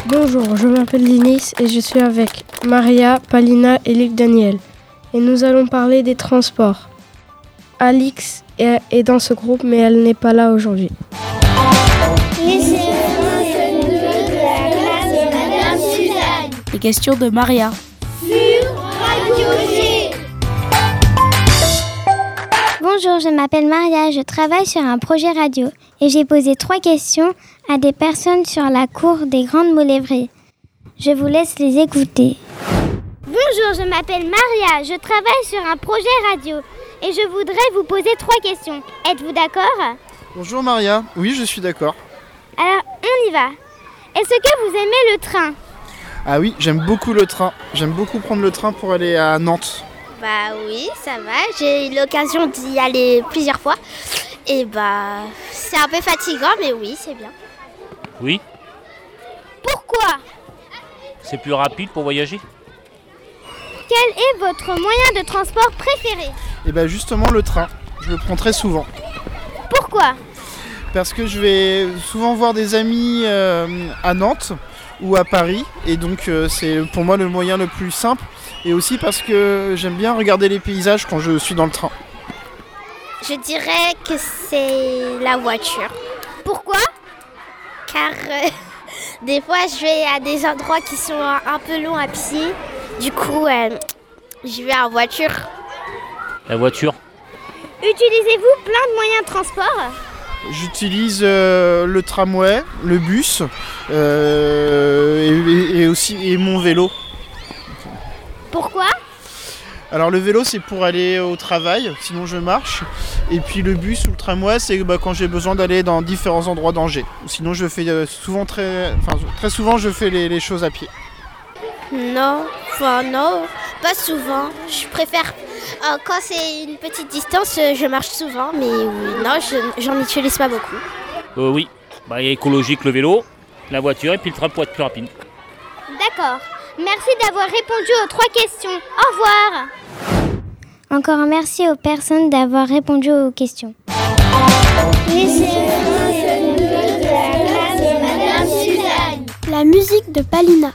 Bonjour, je m'appelle Linis et je suis avec Maria, Palina et Luc Daniel. Et nous allons parler des transports. Alix est dans ce groupe mais elle n'est pas là aujourd'hui. Les questions de Maria. Bonjour, je m'appelle Maria, je travaille sur un projet radio et j'ai posé 3 questions à des personnes sur la cour des Grandes Molévries. Je vous laisse les écouter. Bonjour, je m'appelle Maria, je travaille sur un projet radio et je voudrais vous poser 3 questions. Êtes-vous d'accord ? Bonjour Maria, oui je suis d'accord. Alors, on y va. Est-ce que vous aimez le train ? Ah oui, j'aime beaucoup le train. J'aime beaucoup prendre le train pour aller à Nantes. Bah oui, ça va. J'ai eu l'occasion d'y aller plusieurs fois. Et c'est un peu fatigant, mais oui, c'est bien. Oui, Pourquoi ? c'est plus rapide pour voyager. Quel est votre moyen de transport préféré ? Et bien justement le train, je le prends très souvent. Pourquoi ? Parce que je vais souvent voir des amis à Nantes ou à Paris. Et donc c'est pour moi le moyen le plus simple. Et aussi parce que j'aime bien regarder les paysages quand je suis dans le train. Je dirais que c'est la voiture. Pourquoi ? Car des fois, je vais à des endroits qui sont un peu longs à pied. Du coup, je vais en voiture. La voiture, Utilisez-vous plein de moyens de transport ? J'utilise le tramway, le bus et aussi mon vélo. Pourquoi ? Alors le vélo c'est pour aller au travail, sinon je marche. Et puis le bus ou le tramway c'est quand j'ai besoin d'aller dans différents endroits d'Angers. Sinon je fais très souvent je fais les choses à pied. Non, pas souvent. Je préfère, quand c'est une petite distance, je marche souvent. Mais oui, non, j'en utilise pas beaucoup. oui. Il y a écologique le vélo, la voiture et puis le train pour être plus rapide. D'accord. Merci d'avoir répondu aux 3 questions. Au revoir. Encore merci aux personnes d'avoir répondu aux questions. La musique de Palina.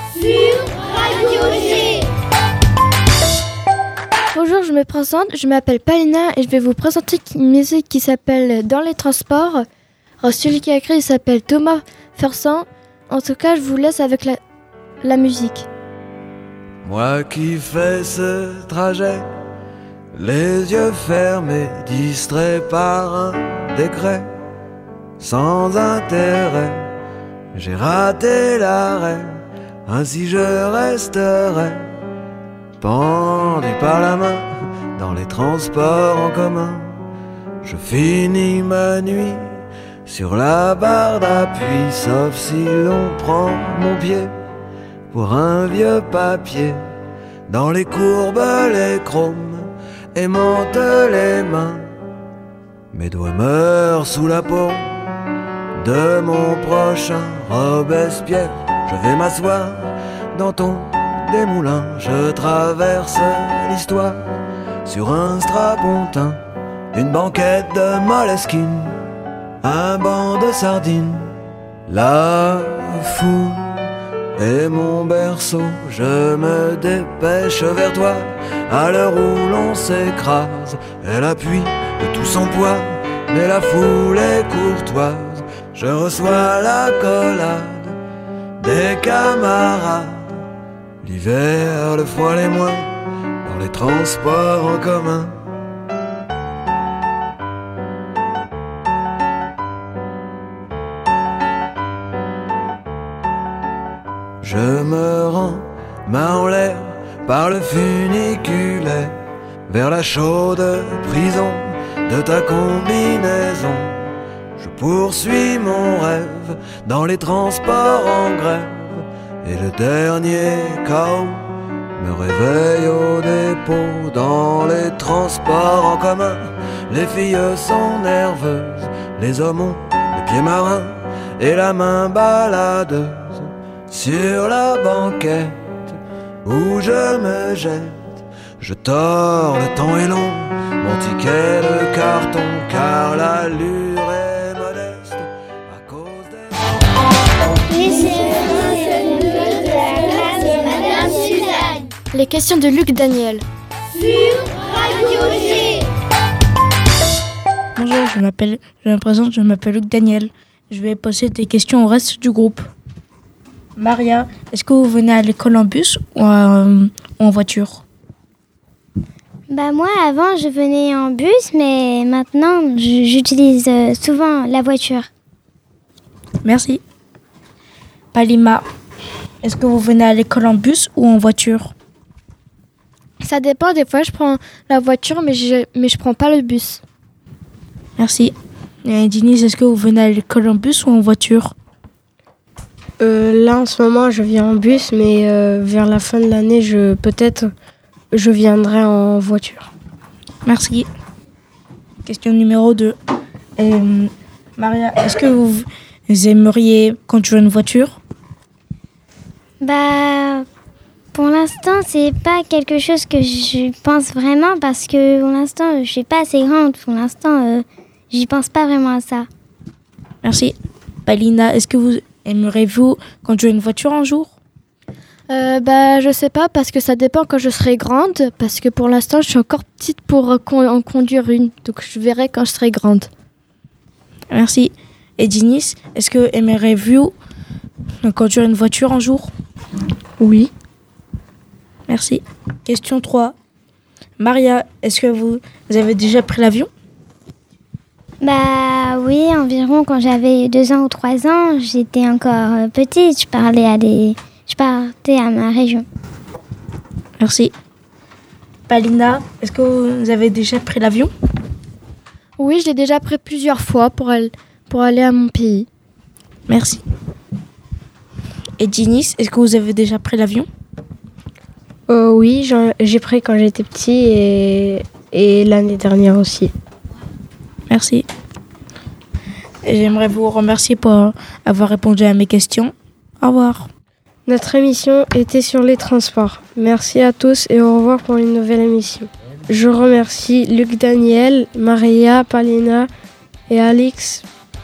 Bonjour, je me présente, je m'appelle Palina et je vais vous présenter une musique qui s'appelle Dans les transports. Alors, celui qui a écrit il s'appelle Thomas Fersan. En tout cas, je vous laisse avec la musique. Moi qui fais ce trajet, les yeux fermés, distrait par un décret, sans intérêt, j'ai raté l'arrêt, ainsi je resterai, pendu par la main, dans les transports en commun. Je finis ma nuit sur la barre d'appui, sauf si l'on prend mon pied pour un vieux papier. Dans les courbes, les chromes aimantent les mains. Mes doigts meurent sous la peau de mon prochain Robespierre. Je vais m'asseoir dans ton démoulin. Je traverse l'histoire sur un strapontin, une banquette de Moleskine, un banc de sardines. La foule et mon berceau, je me dépêche vers toi. À l'heure où l'on s'écrase, elle appuie de tout son poids, mais la foule est courtoise. Je reçois l'accolade des camarades. L'hiver, le froid, les moins, dans les transports en commun. Je me rends, main en l'air, par le funiculaire, vers la chaude prison de ta combinaison. Je poursuis mon rêve dans les transports en grève, et le dernier chaos me réveille au dépôt. Dans les transports en commun, les filles sont nerveuses, les hommes ont les pieds marins et la main baladeuse. Sur la banquette où je me jette, je tords, le temps est long, mon ticket de carton, car l'allure est modeste à cause des... Les questions de Luc Daniel. Sur Radio G. Bonjour, je me m'appelle Luc Daniel. Je vais poser des questions au reste du groupe. Maria, est-ce que vous venez à l'école en bus ou en voiture? Moi, avant, je venais en bus, mais maintenant, j'utilise souvent la voiture. Merci. Palima, est-ce que vous venez à l'école en bus ou en voiture? Ça dépend, des fois je prends la voiture, mais je prends pas le bus. Merci. Et Denise, est-ce que vous venez à l'école en bus ou en voiture? Là, en ce moment, je viens en bus, mais vers la fin de l'année, je viendrai en voiture. Merci. Question numéro 2. Maria, est-ce que vous aimeriez conduire une voiture? Pour l'instant, c'est pas quelque chose que je pense vraiment parce que pour l'instant, je suis pas assez grande. Pour l'instant, j'y pense pas vraiment à ça. Merci. Palina, est-ce que vous aimeriez-vous conduire une voiture un jour? Je sais pas, parce que ça dépend quand je serai grande, parce que pour l'instant, je suis encore petite pour en conduire une. Donc, je verrai quand je serai grande. Merci. Et Denise, est-ce que aimeriez-vous conduire une voiture un jour? Oui. Merci. Question 3. Maria, est-ce que vous avez déjà pris l'avion? Oui, environ quand j'avais 2 ans ou 3 ans, j'étais encore petite, je partais à ma région. Merci. Palina, est-ce que vous avez déjà pris l'avion? Oui, je l'ai déjà pris plusieurs fois pour aller à mon pays. Merci. Et Denise, est-ce que vous avez déjà pris l'avion? Oui, j'ai pris quand j'étais petit et l'année dernière aussi. Merci. Et j'aimerais vous remercier pour avoir répondu à mes questions. Au revoir. Notre émission était sur les transports. Merci à tous et au revoir pour une nouvelle émission. Je remercie Luc Daniel, Maria, Palina et Alix.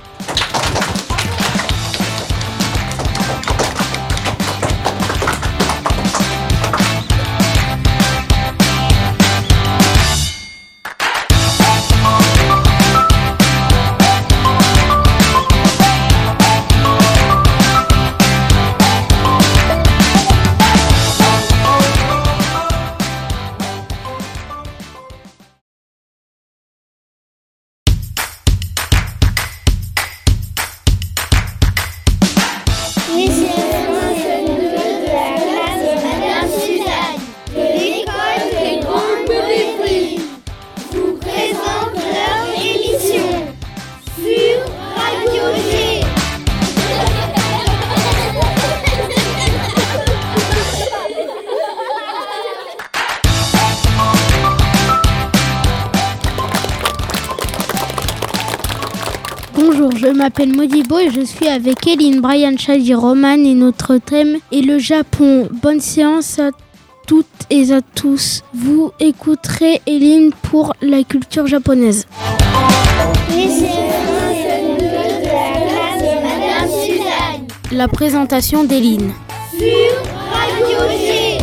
Bonjour, je m'appelle Modibo et je suis avec Eline, Brian, Shadi, Roman et notre thème est le Japon. Bonne séance à toutes et à tous. Vous écouterez Eline pour la culture japonaise. La présentation d'Eline. Sur Radio G.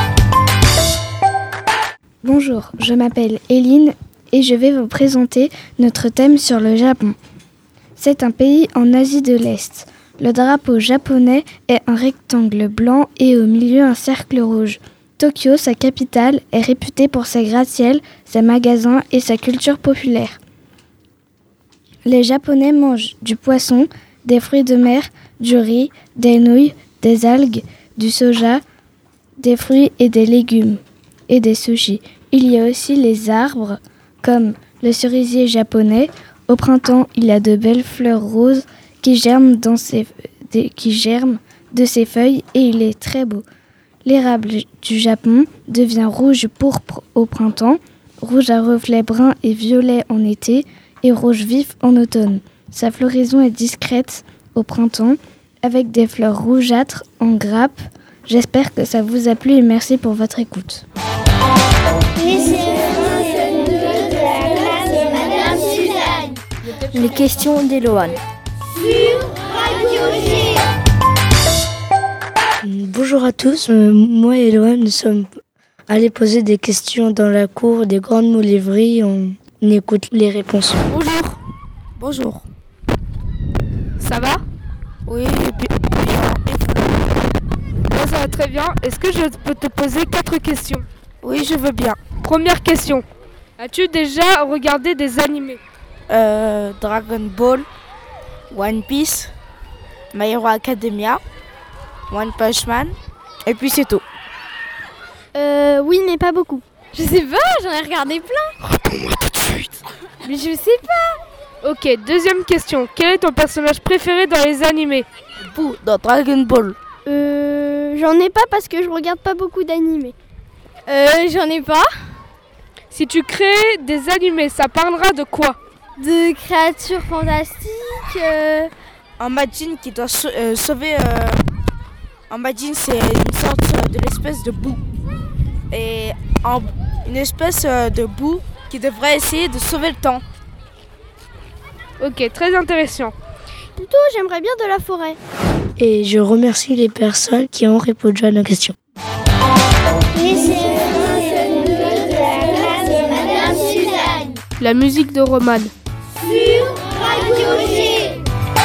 Bonjour, je m'appelle Eline et je vais vous présenter notre thème sur le Japon. C'est un pays en Asie de l'Est. Le drapeau japonais est un rectangle blanc et au milieu un cercle rouge. Tokyo, sa capitale, est réputée pour ses gratte-ciels, ses magasins et sa culture populaire. Les Japonais mangent du poisson, des fruits de mer, du riz, des nouilles, des algues, du soja, des fruits et des légumes, et des sushis. Il y a aussi les arbres, comme le cerisier japonais. Au printemps, il y a de belles fleurs roses qui germent de ses feuilles et il est très beau. L'érable du Japon devient rouge pourpre au printemps, rouge à reflets bruns et violets en été et rouge vif en automne. Sa floraison est discrète au printemps avec des fleurs rougeâtres en grappes. J'espère que ça vous a plu et merci pour votre écoute. Les questions d'Eloane. Sur Radio G. Bonjour à tous, moi et Eloane, nous sommes allez poser des questions dans la cour des grandes moulevries. On écoute les réponses. Bonjour. Bonjour. Ça va? Oui, bien. Moi, ça va très bien. Est-ce que je peux te poser 4 questions? Oui, je veux bien. Première question. As-tu déjà regardé des animés? Dragon Ball, One Piece, My Hero Academia, One Punch Man, et puis c'est tout. Oui, mais pas beaucoup. Je sais pas, j'en ai regardé plein. Réponds-moi tout de suite. Mais je sais pas. Ok, deuxième question. Quel est ton personnage préféré dans les animés? Boo dans Dragon Ball. J'en ai pas parce que je regarde pas beaucoup d'animés. J'en ai pas. Si tu crées des animés, ça parlera de quoi? De créatures fantastiques. Imagine qui doit sauver. Imagine c'est une sorte de l'espèce de boue. Et une espèce de boue qui devrait essayer de sauver le temps. Ok, très intéressant. Plutôt, j'aimerais bien de la forêt. Et je remercie les personnes qui ont répondu à nos questions. La musique de Romane. Sur Radio G.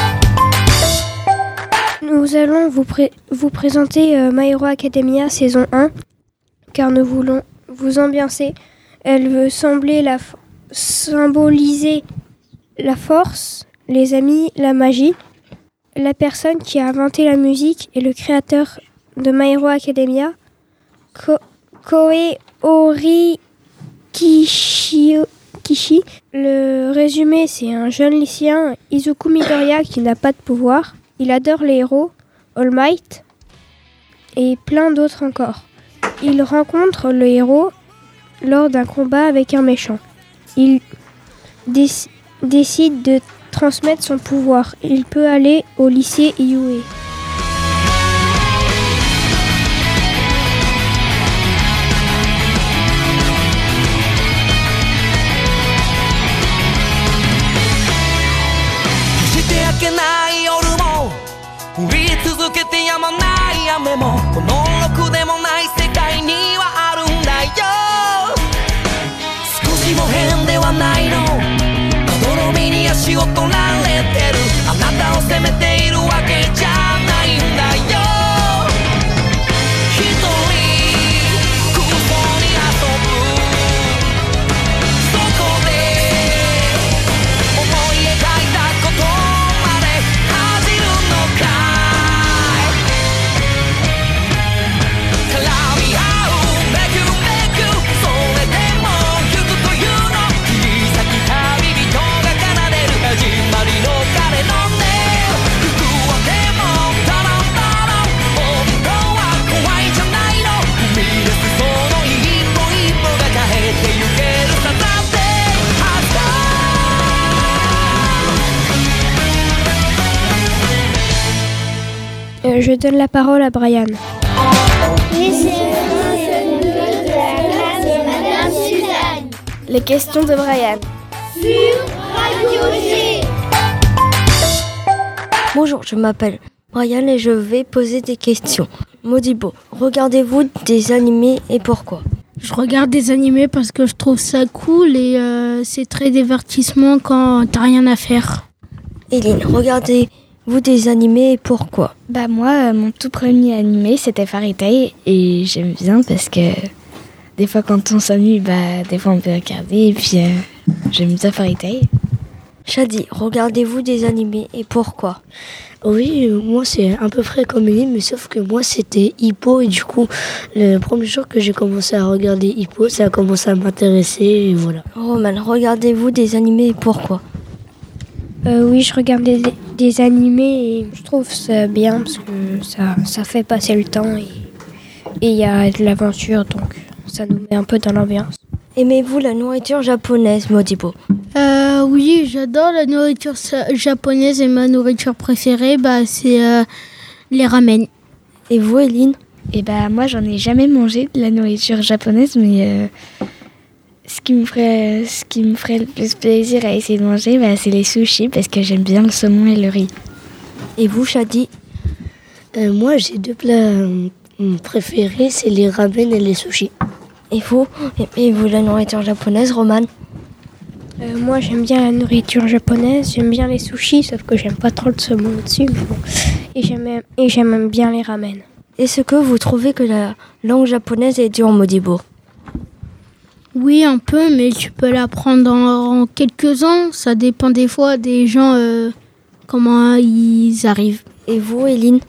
Nous allons vous présenter My Hero Academia saison 1, car nous voulons vous ambiancer. Elle veut symboliser la force, les amis, la magie. La personne qui a inventé la musique est le créateur de My Hero Academia, Koei Kishi. Le résumé, c'est un jeune lycéen, Izuku Midoriya, qui n'a pas de pouvoir. Il adore les héros, All Might et plein d'autres encore. Il rencontre le héros lors d'un combat avec un méchant. Il décide de transmettre son pouvoir. Il peut aller au lycée Yue. Je donne la parole à Brian. Les questions de Brian. Sur Radio G. Bonjour, je m'appelle Brian et je vais poser des questions. Modibo, regardez-vous des animés et pourquoi? Je regarde des animés parce que je trouve ça cool et c'est très divertissement quand t'as rien à faire. Eline, regardez-vous des animés et pourquoi? Bah moi, mon tout premier animé, c'était Fairy Tail et j'aime bien parce que des fois quand on s'ennuie, des fois on peut regarder et puis j'aime bien Fairy Tail. Shadi, regardez-vous des animés et pourquoi? Oui, moi c'est à peu près comme Eline, mais sauf que moi c'était Hippo et du coup le premier jour que j'ai commencé à regarder Hippo, ça a commencé à m'intéresser et voilà. Roman, regardez-vous des animés et pourquoi? Oui, je regarde des animés et je trouve ça bien parce que ça fait passer le temps et il y a de l'aventure, donc ça nous met un peu dans l'ambiance. Aimez-vous la nourriture japonaise, Modibo? Oui, j'adore la nourriture japonaise et ma nourriture préférée, c'est les ramen. Et vous, Eline? Moi, j'en ai jamais mangé de la nourriture japonaise, mais ce qui me ferait le plus plaisir à essayer de manger, c'est les sushis parce que j'aime bien le saumon et le riz. Et vous, Shadi? Moi, j'ai deux plats préférés, c'est les ramen et les sushis. Et vous, la nourriture japonaise, Romane? Moi, j'aime bien la nourriture japonaise. J'aime bien les sushis, sauf que j'aime pas trop le saumon au-dessus. Mais bon. Et j'aime bien les ramen. Est-ce que vous trouvez que la langue japonaise est dure, Modibo? Oui, un peu, mais tu peux l'apprendre en quelques ans. Ça dépend des fois des gens, comment ils arrivent. Et vous, Eline?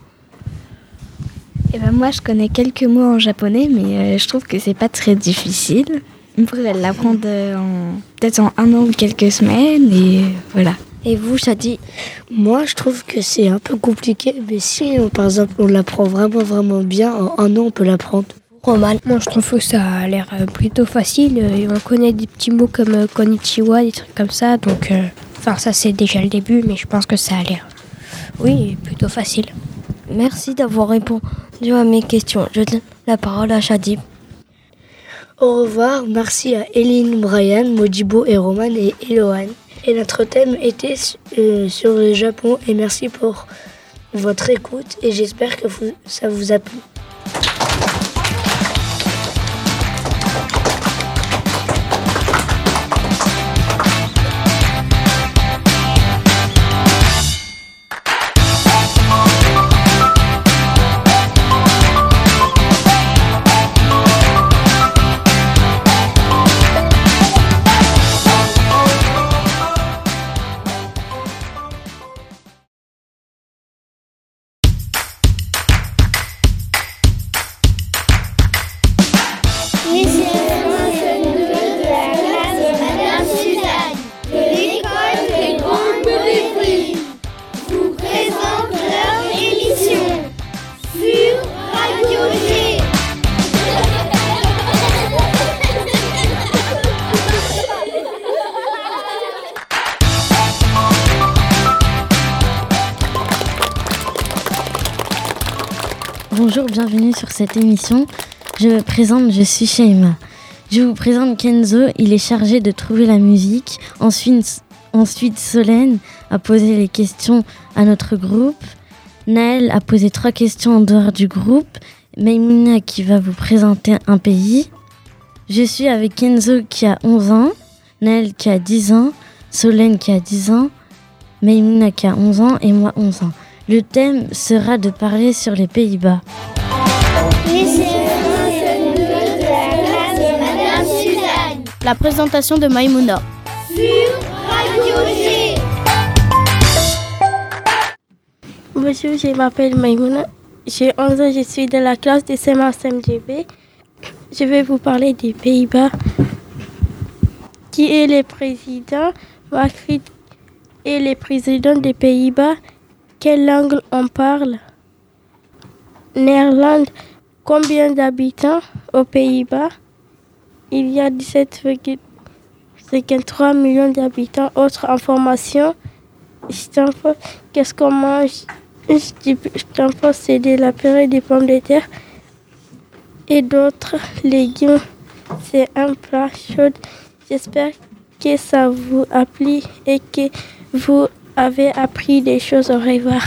Moi, je connais quelques mots en japonais, mais je trouve que c'est pas très difficile. On pourrait l'apprendre peut-être en 1 an ou quelques semaines, et voilà. Et vous, Shadi? Moi, je trouve que c'est un peu compliqué, mais si, par exemple, on l'apprend vraiment bien, en 1 an, on peut l'apprendre. Romane? Moi, je trouve que ça a l'air plutôt facile. Et on connaît des petits mots comme konnichiwa, des trucs comme ça. Donc, ça, c'est déjà le début, mais je pense que ça a l'air, oui, plutôt facile. Merci d'avoir répondu à mes questions. Je donne la parole à Shadi. Au revoir, merci à Eline, Brian, Modibo et Romane et Eloane. Et notre thème était sur le Japon et merci pour votre écoute et j'espère que ça vous a plu. Bonjour, bienvenue sur cette émission. Je me présente, je suis Sheima. Je vous présente Kenzo, il est chargé de trouver la musique. Ensuite Solène a posé les questions à notre groupe. Naël a posé 3 questions en dehors du groupe. Maïmouna qui va vous présenter un pays. Je suis avec Kenzo qui a 11 ans, Naël qui a 10 ans, Solène qui a 10 ans, Maïmouna qui a 11 ans et moi 11 ans. Le thème sera de parler sur les Pays-Bas. La présentation de Maïmouna. Sur Radio G. Bonjour, je m'appelle Maïmouna. J'ai 11 ans, je suis de la classe de CMA-CMGB. Je vais vous parler des Pays-Bas. Qui est le président? Macri est le président des Pays-Bas. Quelle langue on parle? Néerlande. Combien d'habitants aux Pays-Bas? Il y a 17,53 millions d'habitants. Autre information, qu'est-ce qu'on mange? Stamford, c'est de la purée de pommes de terre et d'autres légumes. C'est un plat chaud. J'espère que ça vous a plu et que vous avez appris des choses. Au revoir.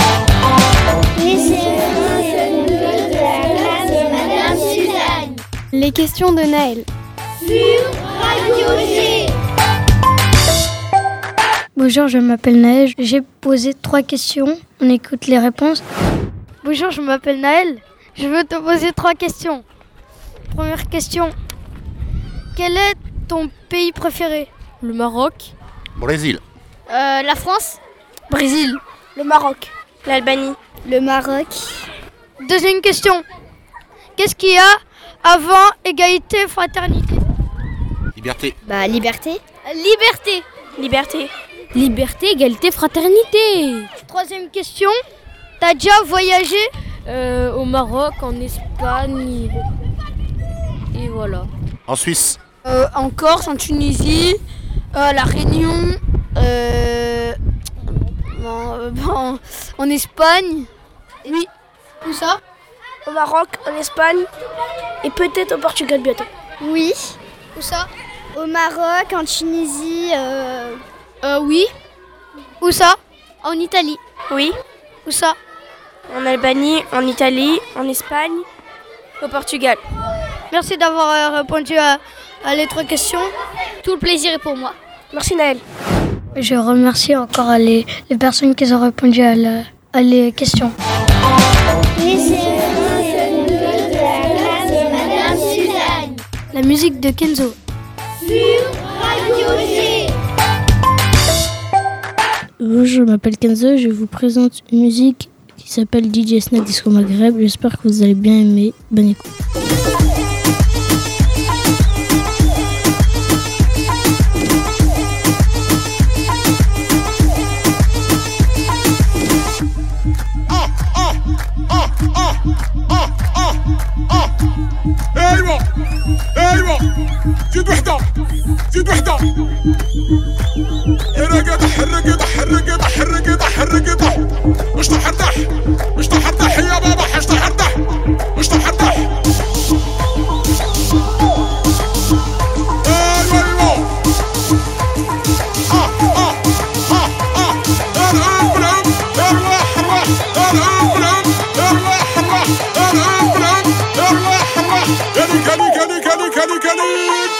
Les questions de Naël. Sur Radio G. Bonjour, je m'appelle Naël. J'ai posé 3 questions. On écoute les réponses. Bonjour, je m'appelle Naël. Je veux te poser 3 questions. Première question. Quel est ton pays préféré? Le Maroc. Brésil. La France. Brésil. Le Maroc. L'Albanie. Le Maroc. Deuxième question. Qu'est-ce qu'il y a avant égalité, fraternité? Liberté. Liberté. Liberté. Liberté. Liberté, égalité, fraternité. Troisième question. T'as déjà voyagé? Au Maroc, en Espagne. Et voilà. En Suisse. En Corse, en Tunisie, à La Réunion, en Espagne. Oui. Où ça? Au Maroc, en Espagne et peut-être au Portugal bientôt. Oui. Où ça? Au Maroc, en Tunisie. Oui. Où ça? En Italie. Oui. Où ça? En Albanie, en Italie, en Espagne, au Portugal. Merci d'avoir répondu à les 3 questions. Tout le plaisir est pour moi. Merci Naël. Je remercie encore les personnes qui ont répondu à les questions. La musique de Kenzo. Sur Radio G. Bonjour, je m'appelle Kenzo, je vous présente une musique qui s'appelle DJ Snack Disco Maghreb. J'espère que vous allez bien aimer. Bonne écoute. ايوه ايوه زيد وحده زيد وحده الرقيطه الرقيطه الرقيطه الرقيطه الرقيطه مش تحرطح مش تحرطح يا بابا مش تحرطح مش تحرطح ايوه ايوه العب العب ارواح ارواح العب العب ارواح ارواح العب العب ارواح ارواح كلي كلي كلي كلي كلي كلي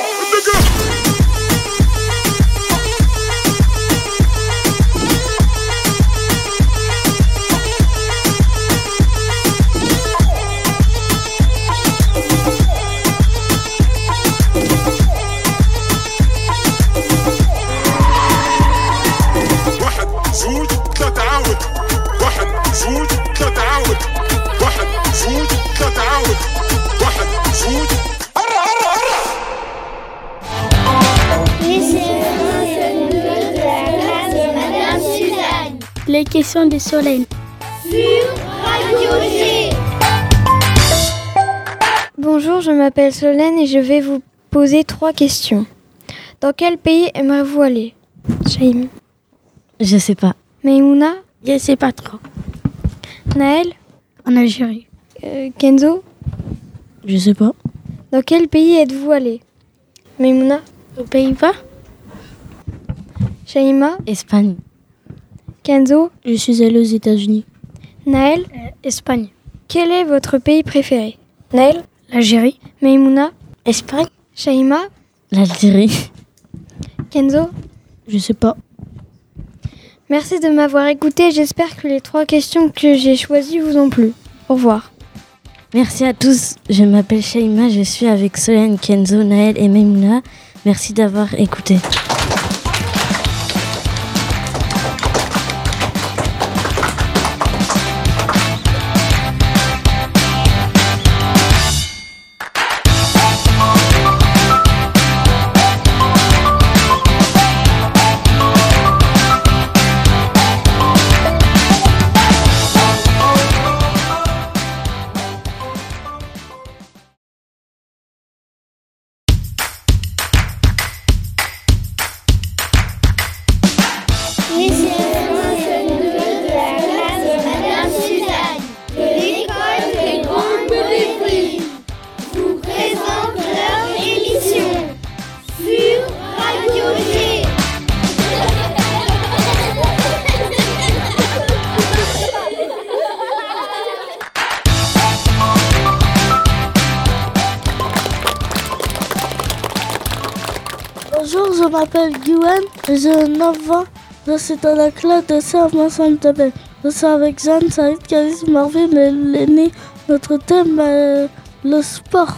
Les questions de Solène. Sur Radio G. Bonjour, je m'appelle Solène et je vais vous poser 3 questions. Dans quel pays aimeriez-vous aller? Shaim. Je sais pas. Maïmouna? Je sais pas trop. Naël? En Algérie. Kenzo? Je sais pas. Dans quel pays êtes-vous allé? Maïmouna? Aux Pays-Bas. Shaima? Espagne. Kenzo? Je suis allée aux États-Unis. Naël? Espagne. Quel est votre pays préféré? Naël? L'Algérie. Maïmouna? Espagne. Shaima? L'Algérie. Kenzo? Je sais pas. Merci de m'avoir écouté. J'espère que les 3 questions que j'ai choisies vous ont plu. Au revoir. Merci à tous. Je m'appelle Shaima. Je suis avec Solène, Kenzo, Naël et Maïmouna. Merci d'avoir écouté. Bonjour, je m'appelle Gwen, j'ai 9 ans, je suis dans la classe de Saint-Vincent-de-Paul. Je suis avec Jeanne, Saïd, Caris, Marvin et Lenny. Notre thème est le sport.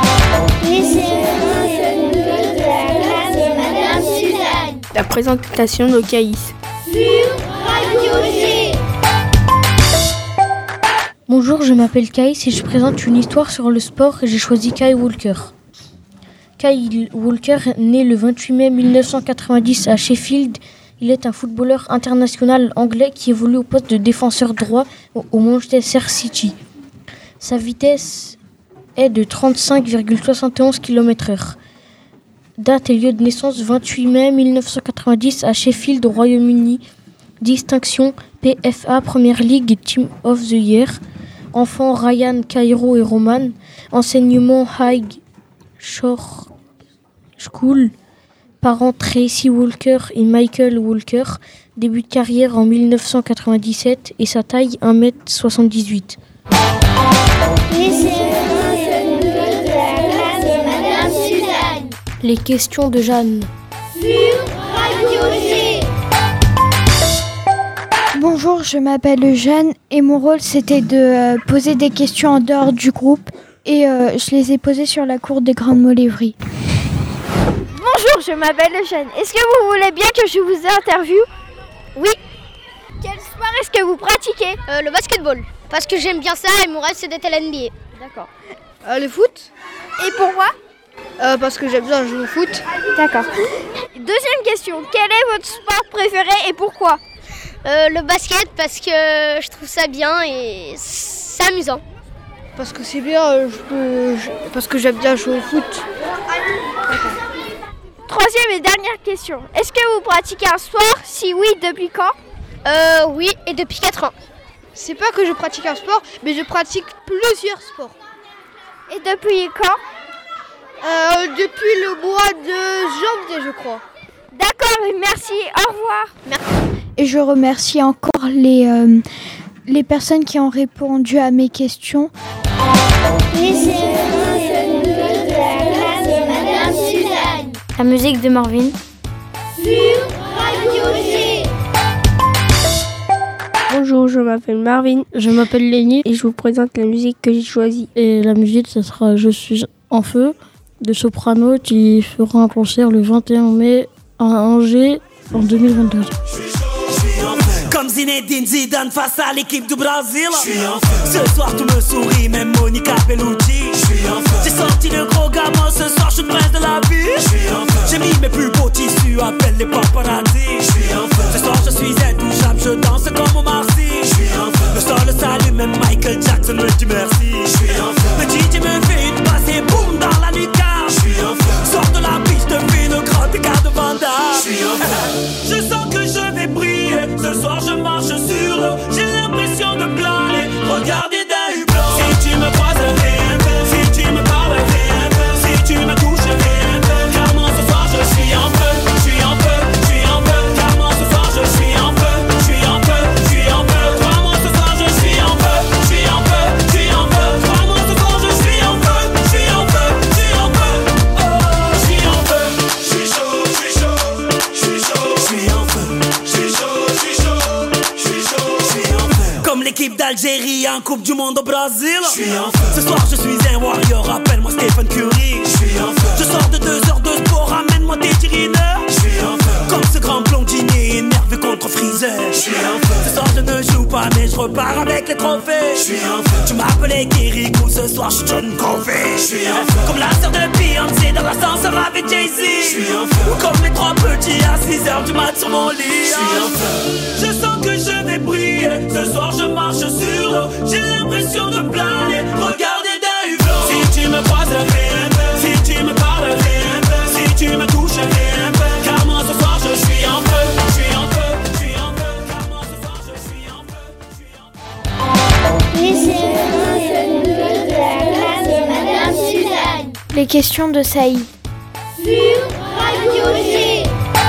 La présentation de Caïs. Sur Radio G. Bonjour, je m'appelle Caïs et je présente une histoire sur le sport et j'ai choisi Kyle Walker. Kyle Walker, né le 28 mai 1990 à Sheffield, il est un footballeur international anglais qui évolue au poste de défenseur droit au Manchester City. Sa vitesse est de 35,71 km/h. Date et lieu de naissance 28 mai 1990 à Sheffield au Royaume-Uni. Distinction PFA Premier League Team of the Year. Enfants Ryan, Cairo et Roman. Enseignement High Shore School. Parents Tracy Walker et Michael Walker. Début de carrière en 1997 et sa taille 1m78. Les séances de la classe Les questions de Jeanne. Sur Radio G. Bonjour, je m'appelle Jeanne et mon rôle c'était de poser des questions en dehors du groupe et je les ai posées sur la cour des Grandes Molévries. Bonjour, je m'appelle Jeanne. Est-ce que vous voulez bien que je vous interviewe? Oui. Quel sport est-ce que vous pratiquez? Le basketball. Parce que j'aime bien ça et mon rêve c'est d'être à l'NBA. D'accord. Le foot. Et pourquoi? Parce que j'aime bien jouer au foot. D'accord. Deuxième question, quel est votre sport préféré et pourquoi? Le basket parce que je trouve ça bien et c'est amusant. Parce que c'est bien, parce que j'aime bien jouer au foot. Troisième et dernière question, est-ce que vous pratiquez un sport? Si oui, depuis quand? Oui, et depuis 4 ans. C'est pas que je pratique un sport, mais je pratique plusieurs sports. Et depuis quand? Depuis le mois de janvier, je crois. D'accord, merci, au revoir. Merci. Et je remercie encore les personnes qui ont répondu à mes questions. La musique de Marvin. Sur Radio G. Bonjour, je m'appelle Marvin. Je m'appelle Lénie. Et je vous présente la musique que j'ai choisie. Et la musique, ce sera Je suis en feu de Soprano qui fera un concert le 21 mai à Angers en 2022. Comme Zinedine Zidane face à l'équipe du Brésil. Ce soir tout me sourit, même Monica Bellucci. J'ai sorti le gros gamin, ce soir je suis le prince de la vie. J'ai mis mes plus beaux tissus, appelle les paparazzi. Ce soir je suis intouchable, je danse comme Omar Sy. Le sol s'allume, même Michael Jackson me dit merci. Le DJ me fait une passe et boum dans la lucarne. Sors de la piste, fais une grande écart de Vandame. Je sens que je vais briller, ce soir je marche sur l'eau, j'ai l'impression de planer. Regardez d'un hublot. Si tu me croises, si tu me parles, si tu me touches, car moi ce soir je suis en feu, je suis en feu, je suis en feu. Car moi ce soir je suis en feu, je suis en feu, je suis en feu. Car moi ce soir je suis en feu, je suis en feu, je suis en feu. Car moi ce soir je suis en feu, je suis en feu, je suis en feu. Oh, je suis en feu, je suis chaud, je suis chaud, je suis chaud, je suis en feu, je suis chaud, je suis chaud. Comme l'équipe d'Algérie en Coupe du Monde au Brésil. Ce soir je suis un warrior, appelle-moi Stephen Curry. Je sors de 2 heures de sport, ramène-moi des tirineurs. Comme ce grand blondinier énervé contre Freezer. Ce soir je ne joue pas mais je repars avec les trophées. Tu m'appelais Kirikou, ce soir je suis John Covey. Comme la sœur de Beyoncé dans l'ascenseur avec Jay-Z. Ou comme les 3 petits à 6 heures du mat sur mon lit. Je sens que je vais briller, ce soir je marche sur l'eau, j'ai l'impression de planer. Regardez d'un hublot. Si tu me croises, si tu me parles, si tu me touches, car moi ce soir je suis en feu, je suis en feu, je suis en feu. Car moi ce soir je suis en feu, je suis en feu. Les questions de Saïd. Sur Radio G.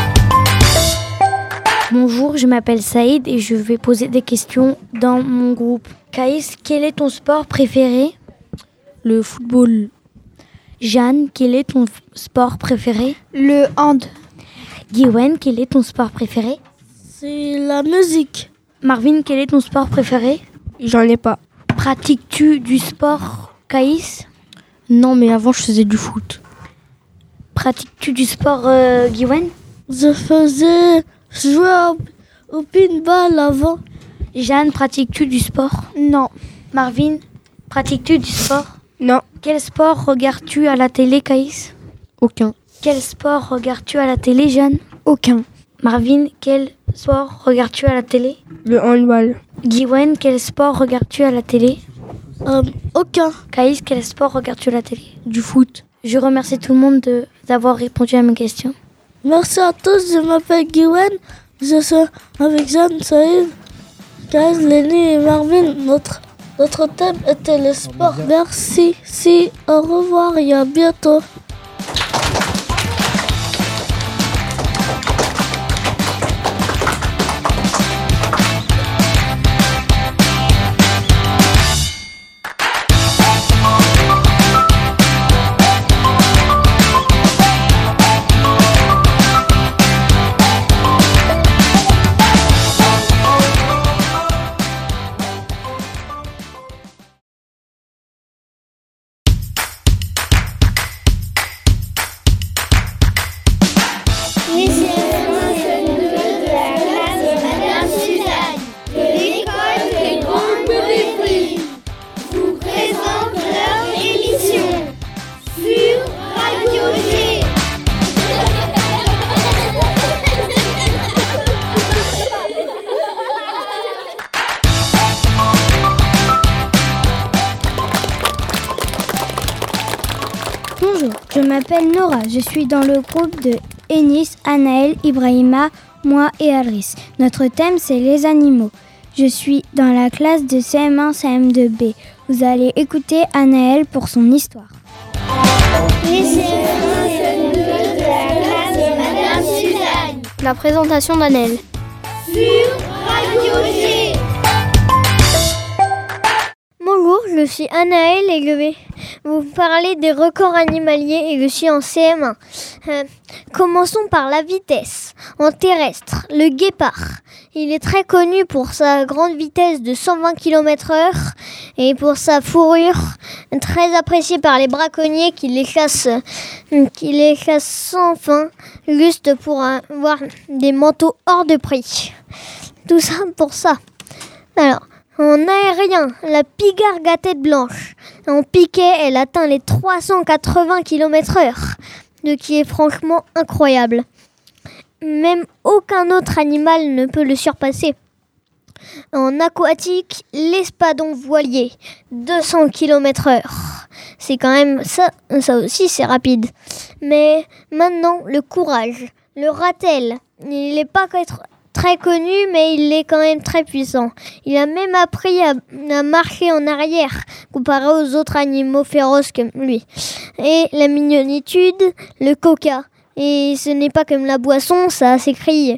Bonjour, je m'appelle Saïd et je vais poser des questions dans mon groupe. Kaïs, quel est ton sport préféré? Le football. Jeanne, quel est ton sport préféré? Le hand. Gwen, quel est ton sport préféré? C'est la musique. Marvin, quel est ton sport préféré? J'en ai pas. Pratiques-tu du sport, Kaïs? Non, mais avant je faisais du foot. Pratiques-tu du sport, Gwen? Je faisais jouer au pinball avant. Jeanne, pratiques-tu du sport? Non. Marvin, pratiques-tu du sport? Non. Quel sport regardes-tu à la télé, Kaïs? Aucun. Quel sport regardes-tu à la télé, Jeanne? Aucun. Marvin, quel sport regardes-tu à la télé? Le handball. Gwen, quel sport regardes-tu à la télé? Aucun. Kaïs, quel sport regardes-tu à la télé? Du foot. Je remercie tout le monde d'avoir répondu à mes questions. Merci à tous, je m'appelle Gwen. Je suis avec Jeanne, Saïd, Kaïs, Lenny et Marvin. Notre thème était le sport. Merci, au revoir et à bientôt. Je m'appelle Nora, je suis dans le groupe de Enis, Anaël, Ibrahima, moi et Alris. Notre thème c'est les animaux. Je suis dans la classe de CM1, CM2B. Vous allez écouter Anaël pour son histoire. Les CM1, CM2 de la classe de Madame Suzanne. La présentation d'Anaël. Sur Radio G. Bonjour, je suis Anaël et je vais vous parler des records animaliers et je suis en CM1. Commençons par la vitesse. En terrestre, le guépard. Il est très connu pour sa grande vitesse de 120 km/h et pour sa fourrure, très appréciée par les braconniers qui les chassent sans fin, juste pour avoir des manteaux hors de prix. Tout ça pour ça. Alors, en aérien, la pigargue à tête blanche. En piquet, elle atteint les 380 km/h, ce qui est franchement incroyable. Même aucun autre animal ne peut le surpasser. En aquatique, l'espadon voilier, 200 km/h. C'est quand même ça aussi c'est rapide. Mais maintenant, le courage, le ratel, il n'est pas très connu, mais il est quand même très puissant. Il a même appris à marcher en arrière, comparé aux autres animaux féroces comme lui. Et la mignonitude, le coca. Et ce n'est pas comme la boisson, ça s'écrit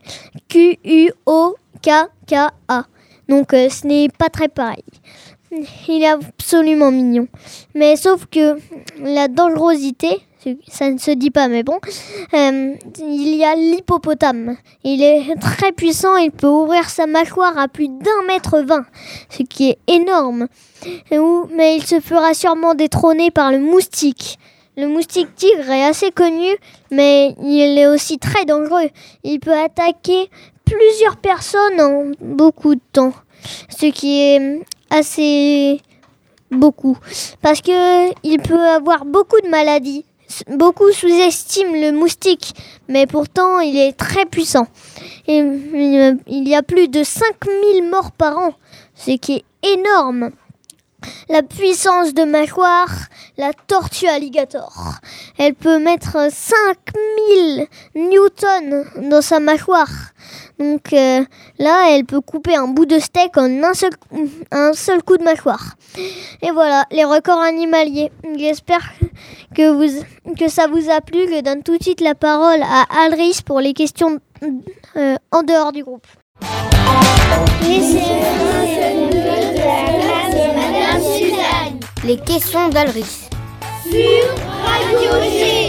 Q-U-O-K-K-A. Donc ce n'est pas très pareil. Il est absolument mignon. Mais sauf que la dangerosité, ça ne se dit pas, mais bon, il y a l'hippopotame. Il est très puissant, il peut ouvrir sa mâchoire à plus d'1,20 m, ce qui est énorme. Mais il se fera sûrement détrôner par le moustique. Le moustique tigre est assez connu, mais il est aussi très dangereux. Il peut attaquer plusieurs personnes en beaucoup de temps, ce qui est assez beaucoup, parce qu'il peut avoir beaucoup de maladies. Beaucoup sous-estiment le moustique, mais pourtant il est très puissant. Et il y a plus de 5000 morts par an, ce qui est énorme. La puissance de mâchoire, la tortue alligator. Elle peut mettre 5000 newtons dans sa mâchoire. Donc là, elle peut couper un bout de steak en un seul coup de mâchoire. Et voilà, les records animaliers. J'espère que ça vous a plu. Je donne tout de suite la parole à Alris pour les questions en dehors du groupe. Les CM1, CM2 de la classe de Madame Suzanne. Les questions d'Alris. Sur Radio G.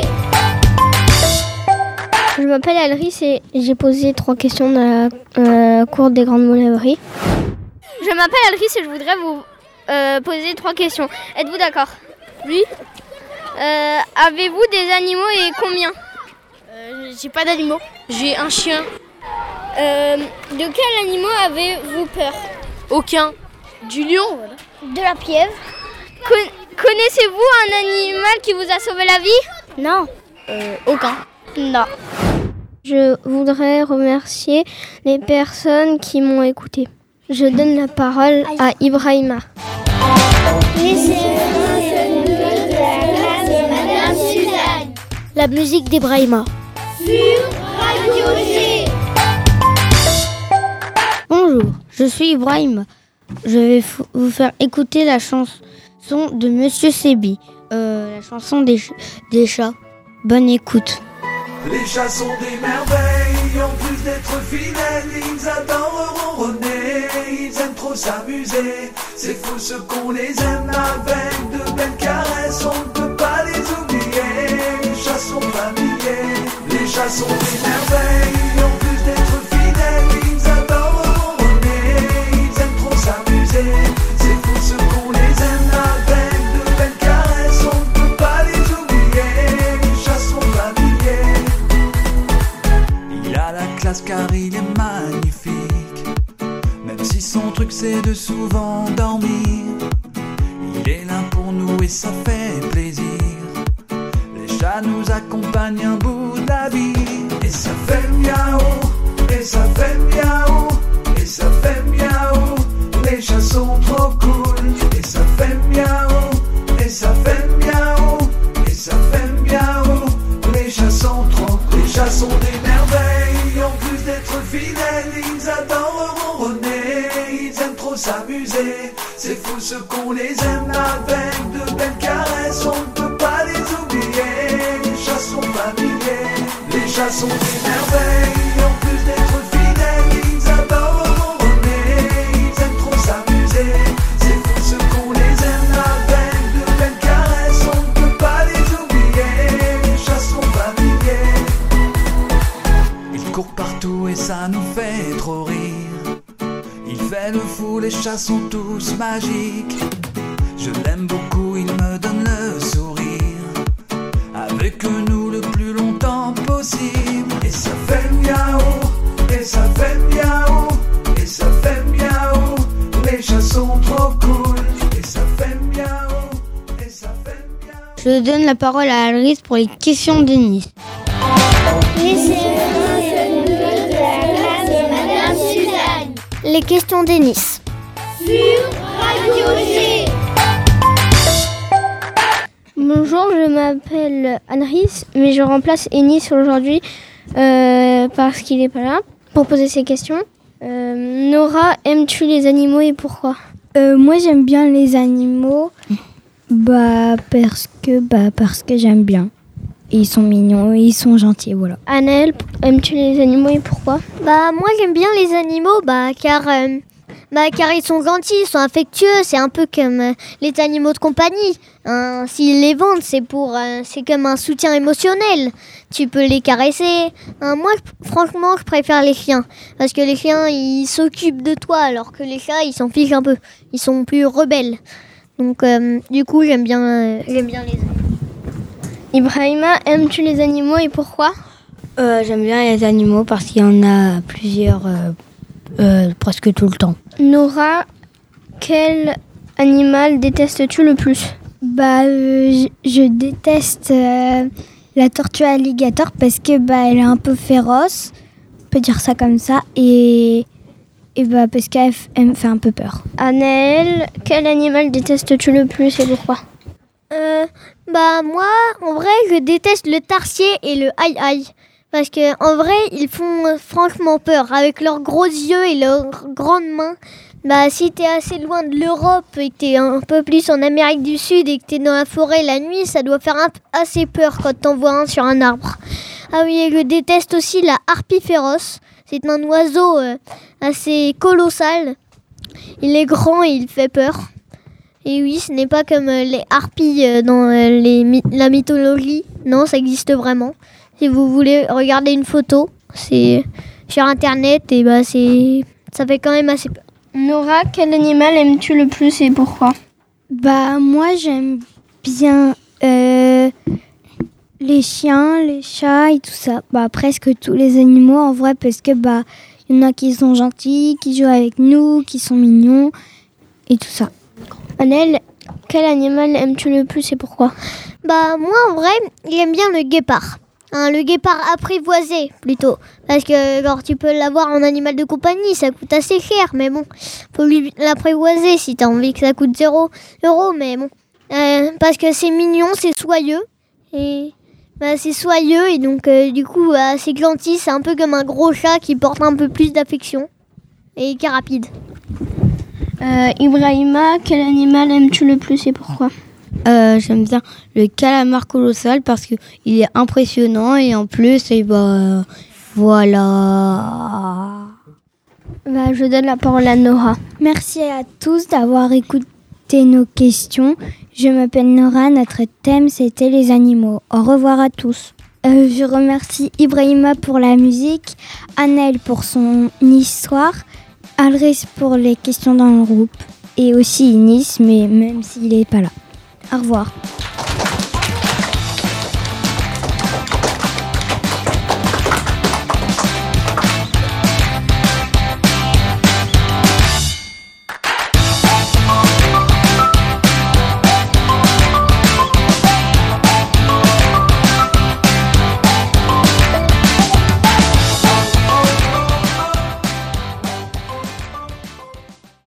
Je m'appelle Alris et j'ai posé 3 questions dans la cour des Grandes Moulins-Brie. Je m'appelle Alris et je voudrais vous poser 3 questions. Êtes-vous d'accord? Oui. Avez-vous des animaux et combien? J'ai pas d'animaux. J'ai un chien. De quel animal avez-vous peur? Aucun. Du lion, voilà. De la pieuvre. Connaissez-vous un animal qui vous a sauvé la vie? Non. Aucun. Non. Je voudrais remercier les personnes qui m'ont écouté. Je donne la parole à Ibrahima. Les CM1, CM2 de la classe de Madame Suzanne. La musique d'Ibrahima. Sur Radio G. Bonjour, je suis Ibrahima. Je vais vous faire écouter la chanson de Monsieur Sebi, la chanson des chats. Bonne écoute. Les chats sont des merveilles, en plus d'être fidèles, ils adorent ronronner, ils aiment trop s'amuser. C'est fou ce qu'on les aime avec de belles caresses, on ne peut pas les oublier. Les chats sont familiers, les chats sont des merveilles, en plus d'être fidèles, ils adorent ronronner, ils aiment trop s'amuser. C'est fou ce qu'on les aime avec de belles caresses, on ne peut pas les oublier. Les chats sont familiers. Il a la classe car il est magnifique, même si son truc c'est de souvent dormir. Il est là pour nous et ça fait plaisir. Les chats nous accompagnent un bout de la vie. Et ça fait miaou, et ça fait miaou, et ça fait miaou. Les chats sont trop cool. Et ça fait miaou, et ça fait miaou, et ça fait miaou. qu'on les aime avec de belles caresses, on ne peut pas les oublier. Les chats sont familiers, les chats sont des merveilles. En plus d'être fidèles, ils adorent ronronner, ils aiment trop s'amuser. C'est pour ce qu'on les aime avec de belles caresses, on ne peut pas les oublier. Les chats sont familiers, ils courent partout et ça nous fait trop rire. Il fait le fou, les chats sont tous magiques. Je l'aime beaucoup, il me donne le sourire. Avec nous le plus longtemps possible. Et ça fait miaou, et ça fait miaou, et ça fait miaou. Les chats sont trop cool. Et ça fait miaou, et ça fait miaou. Je donne la parole à Alric pour les questions de Nice. Les questions d'Ennis. Sur Radio G. Bonjour, je m'appelle Anne-Risse, mais je remplace Ennis aujourd'hui parce qu'il n'est pas là pour poser ses questions. Nora, aimes-tu les animaux et pourquoi ? Moi j'aime bien les animaux parce que j'aime bien. Et ils sont mignons, et ils sont gentils, voilà. Annelle, aimes-tu les animaux et pourquoi ? Moi j'aime bien les animaux car ils sont gentils, ils sont affectueux, c'est un peu comme les animaux de compagnie. S'ils les vendent, c'est comme un soutien émotionnel. Tu peux les caresser. Moi, franchement, je préfère les chiens. Parce que les chiens, ils s'occupent de toi, alors que les chats, ils s'en fichent un peu. Ils sont plus rebelles. Donc, du coup, j'aime bien les animaux. Ibrahima, aimes-tu les animaux et pourquoi ? J'aime bien les animaux parce qu'il y en a plusieurs presque tout le temps. Nora, quel animal détestes-tu le plus ? Je déteste la tortue alligator parce que elle est un peu féroce, on peut dire ça comme ça, et parce qu'elle me fait un peu peur. Anaëlle, quel animal détestes-tu le plus et pourquoi ? Moi, en vrai, je déteste le tarsier et le aïe-aïe. Parce que en vrai, ils font franchement peur. Avec leurs gros yeux et leurs grandes mains. Si t'es assez loin de l'Europe et que t'es un peu plus en Amérique du Sud et que t'es dans la forêt la nuit, ça doit faire assez peur quand t'en vois un sur un arbre. Ah oui, et je déteste aussi la harpie féroce. C'est un oiseau assez colossal. Il est grand et il fait peur. Et oui, ce n'est pas comme les harpies dans la mythologie. Non, ça existe vraiment. Si vous voulez regarder une photo, c'est sur internet et ça fait quand même assez peur. Nora, quel animal aimes-tu le plus et pourquoi ? Moi j'aime bien les chiens, les chats et tout ça. Presque tous les animaux en vrai parce que y en a qui sont gentils, qui jouent avec nous, qui sont mignons et tout ça. Annelle, quel animal aimes-tu le plus et pourquoi ? Moi en vrai, j'aime bien le guépard. Le guépard apprivoisé plutôt. Parce que tu peux l'avoir en animal de compagnie, ça coûte assez cher. Mais bon, faut lui l'apprivoiser si t'as envie que ça coûte 0 €. Mais bon, parce que c'est mignon, c'est soyeux. Et c'est soyeux et donc du coup c'est gentil. C'est un peu comme un gros chat qui porte un peu plus d'affection et qui est rapide. Ibrahima, quel animal aimes-tu le plus et pourquoi ? J'aime bien le calamar colossal parce qu'il est impressionnant et en plus, voilà. Je donne la parole à Nora. Merci à tous d'avoir écouté nos questions. Je m'appelle Nora, notre thème c'était les animaux. Au revoir à tous. Je remercie Ibrahima pour la musique, Annelle pour son histoire, Alric pour les questions dans le groupe et aussi Nice, mais même s'il n'est pas là. Au revoir.